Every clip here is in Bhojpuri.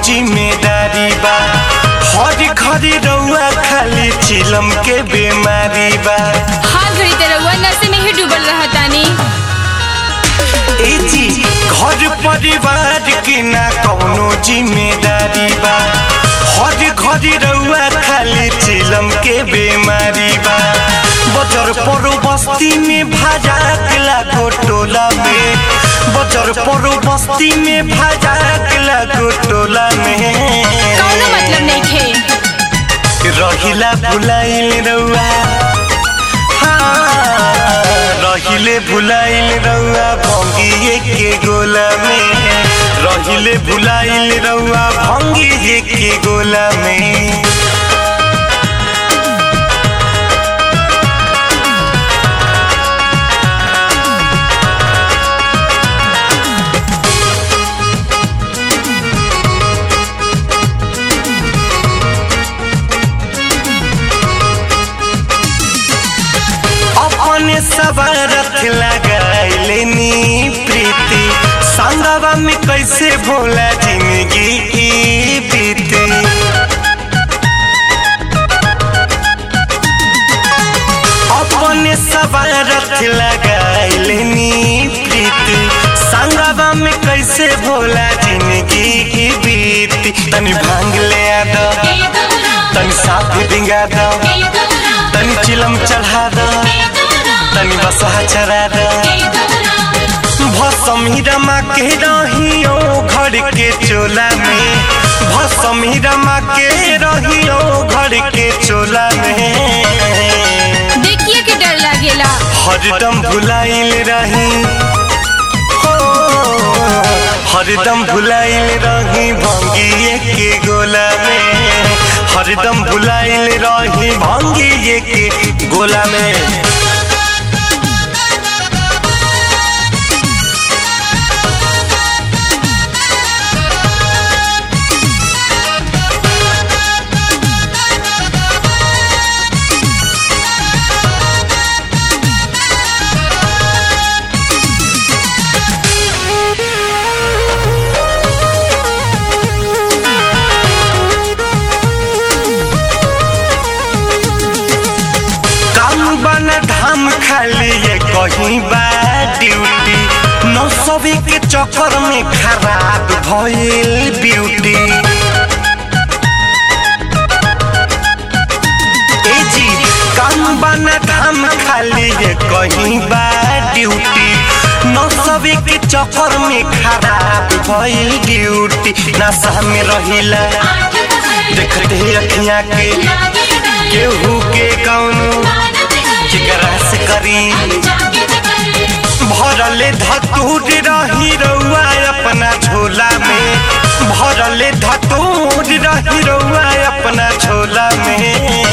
जिम्मेदारी बा हर घड़ी रउआ खाली चिलम के बीमारी बा हर घड़ी ते रउआ नशे में ही डूबल रहतानी। ए जी घर परिवार की ना कौनो जिम्मेदारी बा हर घड़ी रउआ खाली चिलम के बीमारी बा बजर परो बस्ती में भाजाक लागो टोला में बजर परो बस्ती में भाजाक लागो टोला में कौनो मतलब नहीं खे रहिला भुलाइल रउआ रहिले भुलाइल रउआ भंगिए के गोला में रहिले भुलाइल रउआ भंगिए के गोला में अपने सवारत लगाइलेनी प्रीति संगवा में कैसे भोला जिंदगी बीते अपने सवारत लगाइलेनी प्रीति संगवा में कैसे भोला जिंदगी बीती तनी भांग ले आदा तनी साथ डिंगा दा तनी चिलम चढ़ा दा तनी बसहा चरा दा भसमी रमा के रहियो घर के चोला में भसमी रमा के रहियो घर के चोला में देखिए के डर लागेला हरदम भुलाइल रही हरदम भुलाइल रही भंगिए के गोला में हरदम भुलाइल रही भंगिए के गोला में धाम खाली ये कहीं बा ड्यूटी नौ सभी के चक्कर में खराब भइल ब्यूटी ए जी काम बना धाम खाली ये कहीं बा ड्यूटी नौ सभी के चक्कर में खराब भइल ड्यूटी नशा में रहिला देखते अखियां के केहू के कौनो से करी भरले धतूर रही रउआ अपना झोला में भरले धतूर रही रउआ अपना झोला में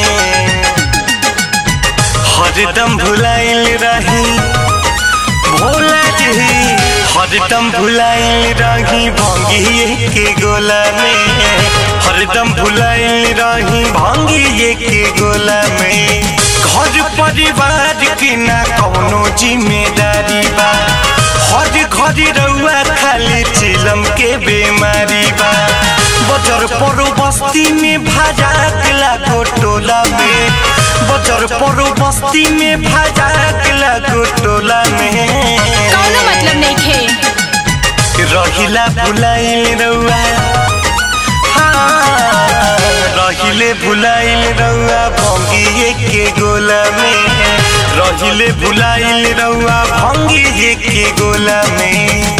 हरदम भुलाइल रही भोला जी हरदम भुलाइल रही भंगिए के गोला में हरदम भुलाइल रही भंगिए के गोला में घर परिवार की ना कौनो जिम्मेदारी बा हर घड़ी रउआ खाली चिलम के बीमारी बा बजर परो बस्ती में भाजाक लागो टोला में बजर परो बस्ती में भाजाक लागो टोला में कौनो मतलब नहीं खे रहिला भुलाइल रउआ रहिले भुलाइल रउआ भंगिए के गोला में रहिले भुलाइल रउआ भंगिए के गोला में।